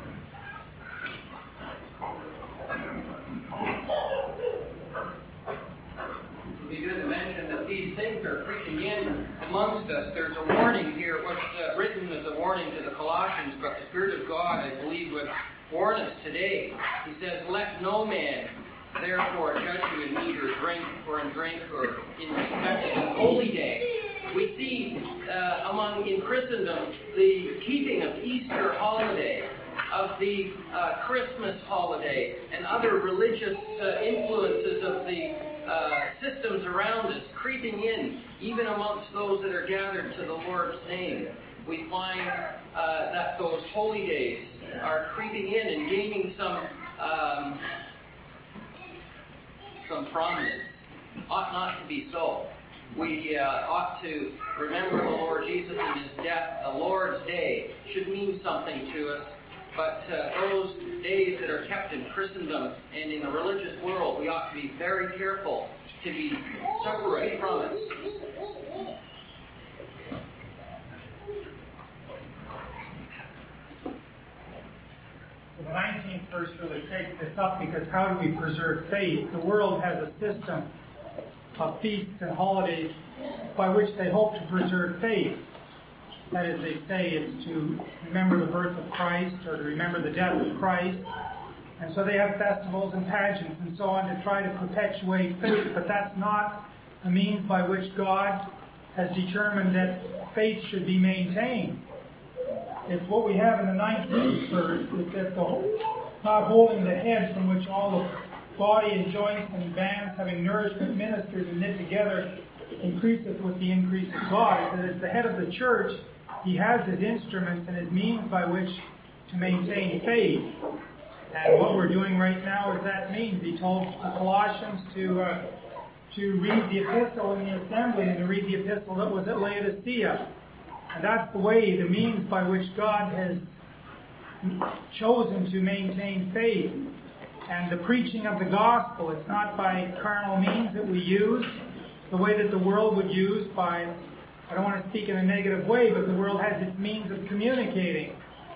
It'd be good to mention that these things are creeping in amongst us. There's a warning here. What's written as a warning to the Colossians, but the Spirit of God, I believe, would warn us today. He says, "Let no man therefore judge you in meat or drink, or in drink, or in respect of the holy day." We see in Christendom the keeping of Easter holiday, of the Christmas holiday, and other religious influences of the systems around us creeping in, even amongst those that are gathered to the Lord's name. We find that those holy days are creeping in and gaining some prominence. Ought not to be so. We ought to remember the Lord Jesus and His death. The Lord's Day should mean something to us. But those days that are kept in Christendom and in the religious world, we ought to be very careful to be separate from it. So the 19th verse really takes this up, because how do we preserve faith? The world has a system of feasts and holidays by which they hope to preserve faith. That is, they say it's to remember the birth of Christ or to remember the death of Christ. And so they have festivals and pageants and so on to try to perpetuate faith. But that's not a means by which God has determined that faith should be maintained. It's what we have in the 19th verse, is that not holding the head, from which all the body and joints and bands, having nourishment ministered and knit together, increaseth with the increase of God. That as the head of the church, He has His instruments and His means by which to maintain faith. And what we're doing right now is that means. He told the Colossians to read the epistle in the assembly and to read the epistle that was at Laodicea. And that's the way, the means by which God has chosen to maintain faith. And the preaching of the gospel, it's not by carnal means that we use, the way that the world would use by, I don't want to speak in a negative way, but the world has its means of communicating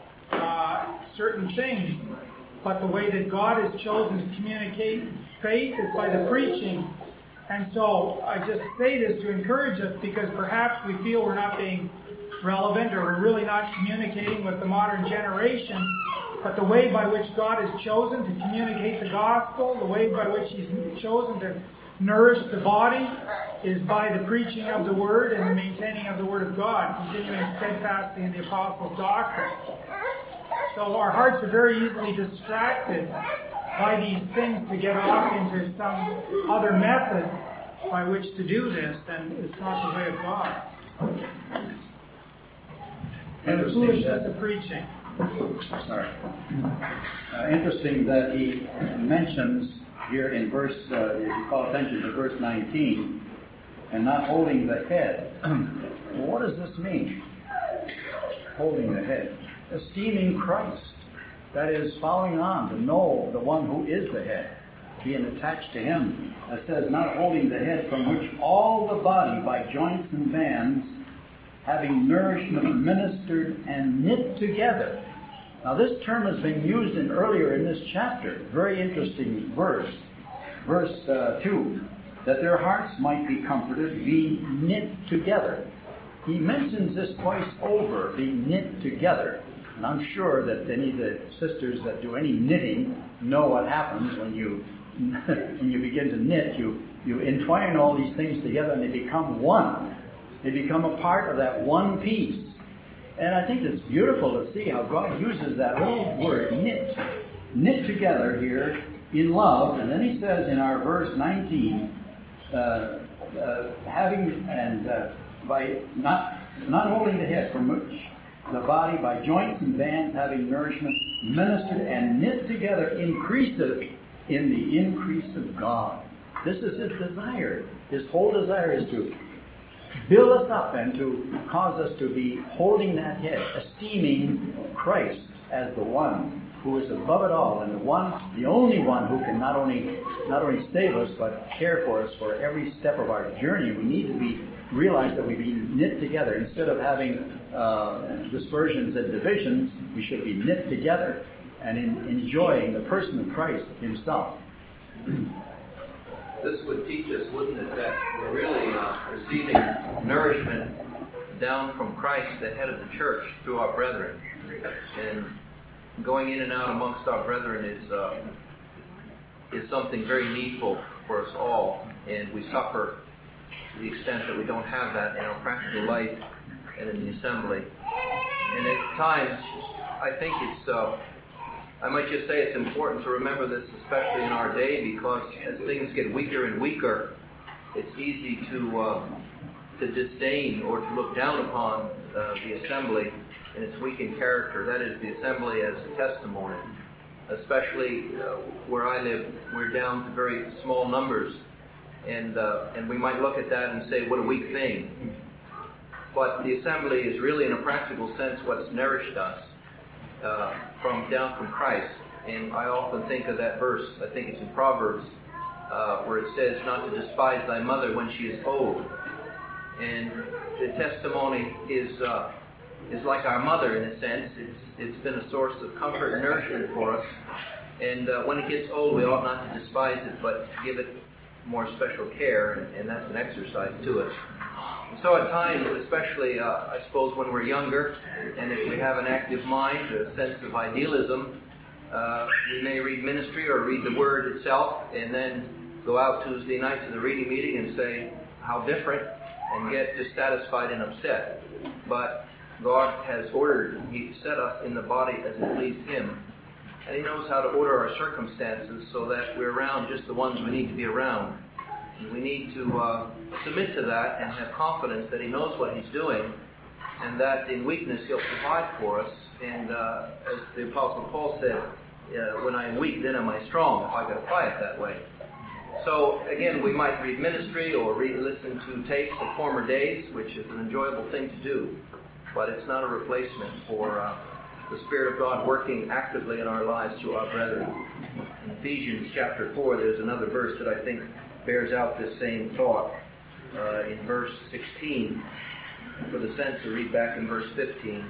certain things. But the way that God has chosen to communicate faith is by the preaching. And so I just say this to encourage us, because perhaps we feel we're not being relevant, or we're really not communicating with the modern generation. But the way by which God has chosen to communicate the gospel, the way by which He's chosen to nourish the body, is by the preaching of the Word and the maintaining of the Word of God, continuing steadfastly in the Apostles' doctrine. So our hearts are very easily distracted by these things to get off into some other method by which to do this, and it's not the way of God. And the foolishness of preaching. Sorry. Interesting that he mentions here in verse, if you call attention to verse 19, and not holding the head. Well, what does this mean? Holding the head. Esteeming Christ. That is, following on to know the one who is the head, being attached to Him. It says, not holding the head, from which all the body by joints and bands, having nourishment ministered and knit together. Now this term has been used earlier in this chapter. Very interesting verse. Verse 2. That their hearts might be comforted, be knit together. He mentions this twice over, be knit together. And I'm sure that any of the sisters that do any knitting know what happens when you begin to knit. You entwine all these things together and they become one. They become a part of that one piece. And I think it's beautiful to see how God uses that little word, knit. Knit together here in love. And then He says in our verse 19, having and by not holding the head, from which the body by joints and bands, having nourishment ministered and knit together, increaseth in the increase of God. This is His desire. His whole desire is to build us up and to cause us to be holding that head, esteeming Christ as the one who is above it all, and the only one who can not only save us but care for us for every step of our journey. We need to realize that we be knit together. Instead of having dispersions and divisions, we should be knit together and enjoying the person of Christ himself. This would teach us, wouldn't it, that we're really receiving nourishment down from Christ, the head of the church, through our brethren. And going in and out amongst our brethren is something very needful for us all. And we suffer to the extent that we don't have that in our practical life and in the assembly. And at times, I think I might just say it's important to remember this, especially in our day, because as things get weaker and weaker, it's easy to disdain or to look down upon the assembly in its weakened character. That is, the assembly as a testimony. Especially where I live, we're down to very small numbers, and we might look at that and say, what a weak thing. But the assembly is really, in a practical sense, what's nourished us down from Christ. And I often think of that verse, I think it's in Proverbs, where it says, not to despise thy mother when she is old. And the testimony is like our mother in a sense. It's been a source of comfort and nourishment for us. And when it gets old, we ought not to despise it, but give it more special care, and that's an exercise to it. And so at times, especially I suppose when we're younger, and if we have an active mind, a sense of idealism, we may read ministry or read the Word itself, and then go out Tuesday night to the reading meeting and say, how different, and get dissatisfied and upset. But God has ordered, He set us in the body as it pleased Him. And He knows how to order our circumstances so that we're around just the ones we need to be around. And we need to submit to that and have confidence that He knows what He's doing, and that in weakness He'll provide for us. And as the Apostle Paul said, when I am weak, then am I strong, if I could apply it that way. So again, we might read ministry or listen to tapes of former days, which is an enjoyable thing to do. But it's not a replacement for the Spirit of God working actively in our lives through our brethren. In Ephesians chapter 4, there's another verse that I think bears out this same thought. In verse 16, for the censor, read back in verse 15.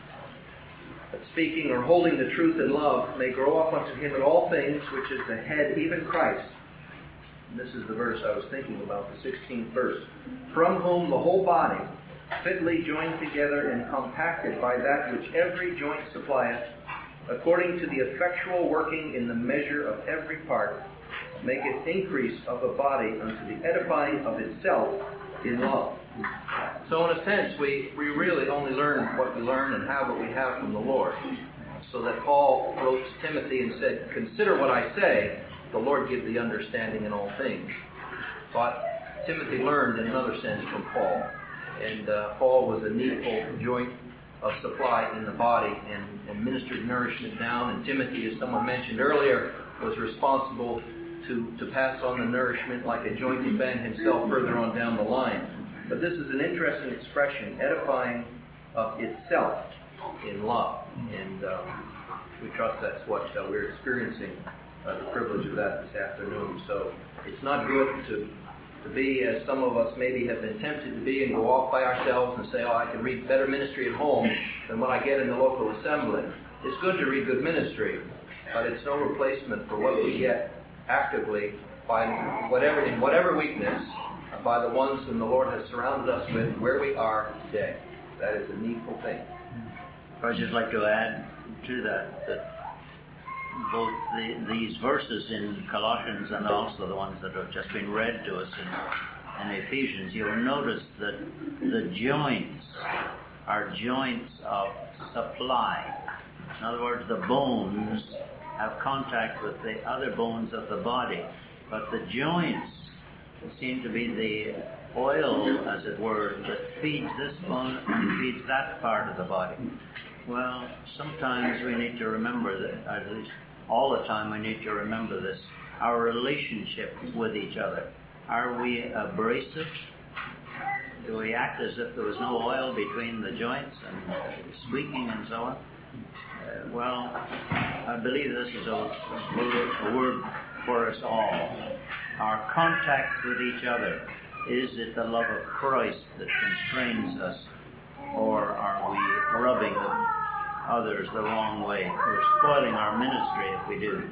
That speaking or holding the truth in love may grow up unto Him in all things, which is the head, even Christ. And this is the verse I was thinking about, the 16th verse. From whom the whole body, fitly joined together and compacted by that which every joint supplieth, according to the effectual working in the measure of every part, maketh increase of the body unto the edifying of itself in love. So in a sense, we really only learn what we learn and have what we have from the Lord. So that Paul wrote to Timothy and said, consider what I say, the Lord give thee understanding in all things. But Timothy learned in another sense from Paul. And Paul was a needful joint of supply in the body and ministered nourishment down. And Timothy, as someone mentioned earlier, was responsible to pass on the nourishment like a jointed man himself further on down the line. But this is an interesting expression, edifying of itself in love. And we trust that's what we're experiencing, the privilege of that this afternoon. So it's not good to be, as some of us maybe have been tempted to be, and go off by ourselves and say, oh, I can read better ministry at home than what I get in the local assembly. It's good to read good ministry, but it's no replacement for what we get actively by in whatever weakness, by the ones whom the Lord has surrounded us with where we are today. That is a needful thing. I'd just like to add to that both these verses in Colossians and also the ones that have just been read to us in Ephesians, you'll notice that the joints are joints of supply. In other words, the bones have contact with the other bones of the body, but the joints seem to be the oil, as it were, that feeds this bone and feeds that part of the body. Well, sometimes we need to remember that, at least all the time we need to remember this, our relationship with each other. Are we abrasive? do we act as if there was no oil between the joints and squeaking and so on? Well, I believe this is a word for us all. Our contact with each other, is it the love of Christ that constrains us, or are we rubbing others the wrong way? We're spoiling our ministry if we do.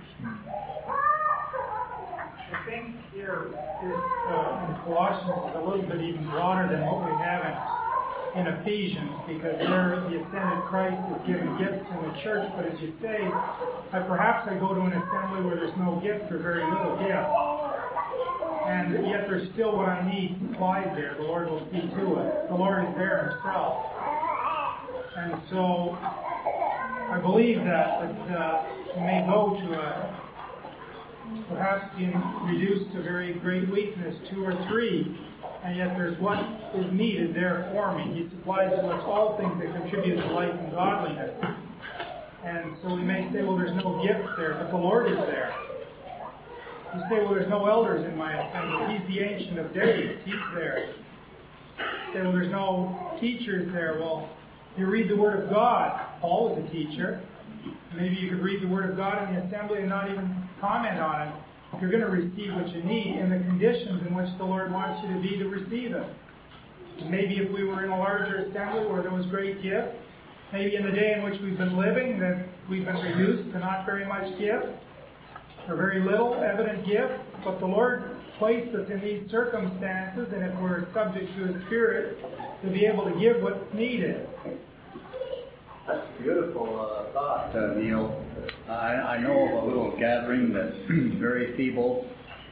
I think here is in Colossians is a little bit even broader than what we have in Ephesians, because there the ascended Christ is given gifts in the church. But as you say, perhaps I go to an assembly where there's no gift or very little gift, and yet there's still what I need supplied there. The Lord will see to it. The Lord is there Himself, and so I believe that we may go to perhaps being reduced to very great weakness, 2 or 3, and yet there's what is needed there for me. He supplies to us all things that contribute to life and godliness. And so we may say, well, there's no gift there, but the Lord is there. You say, well, there's no elders in my assembly. He's the Ancient of Days. He's there. You say, well, there's no teachers there. Well, you read the Word of God. Paul was a teacher. Maybe you could read the Word of God in the assembly and not even comment on it. You're going to receive what you need in the conditions in which the Lord wants you to be to receive it. And maybe if we were in a larger assembly where there was great gift, maybe in the day in which we've been living, that we've been reduced to not very much gift, or very little evident gift, but the Lord placed us in these circumstances, and if we're subject to His Spirit, to be able to give what's needed. That's a beautiful thought, Neil. I know of a little gathering that's very feeble,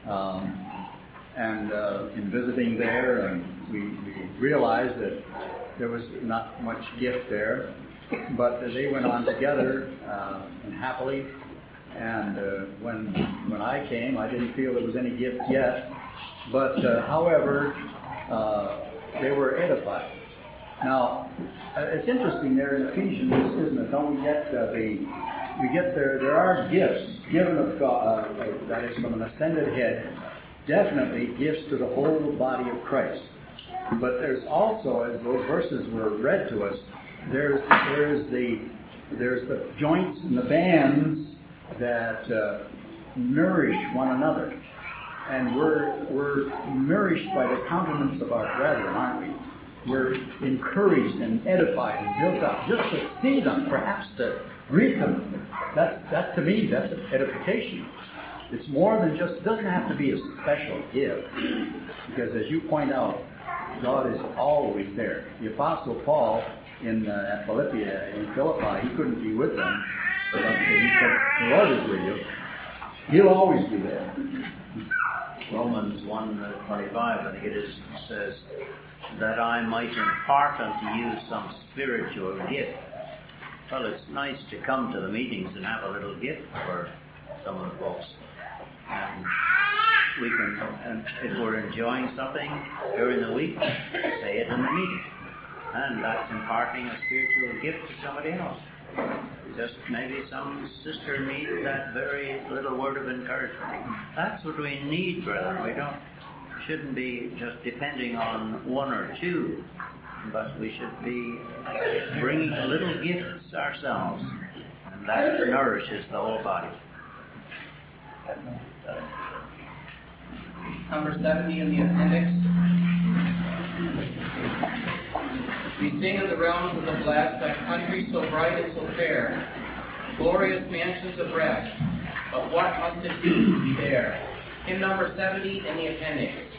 and in visiting there, we realized that there was not much gift there, but they went on together and happily. And when I came, I didn't feel there was any gift yet, but however, they were edified. Now, it's interesting there in Ephesians, isn't it? Don't we get there are gifts given of God, that is from an ascended head, definitely gifts to the whole body of Christ. But there's also, as those verses were read to us, there's the joints and the bands that nourish one another. And we're nourished by the countenance of our brethren, aren't we? We're encouraged and edified and built up just to see them, perhaps to greet them. That to me, that's edification. It's more than just, it doesn't have to be a special gift. Because as you point out, God is always there. The Apostle Paul at Philippi, in Philippi, he couldn't be with them. But he said, the Lord is with you. He'll always be there. Romans 1:25, I think it is, says, that I might impart unto you some spiritual gift. Well, it's nice to come to the meetings and have a little gift for some of the folks. And we can, and if we're enjoying something during the week, say it in the meeting. And that's imparting a spiritual gift to somebody else. Just maybe some sister needs that very little word of encouragement. That's what we need, brethren. We shouldn't be just depending on one or two, but we should be bringing little gifts ourselves, and that nourishes the whole body. Number 70 in the appendix. We sing in the realms of the blessed, a country so bright and so fair, glorious mansions of rest, but what must it do to be there? Hymn number 70 in the appendix.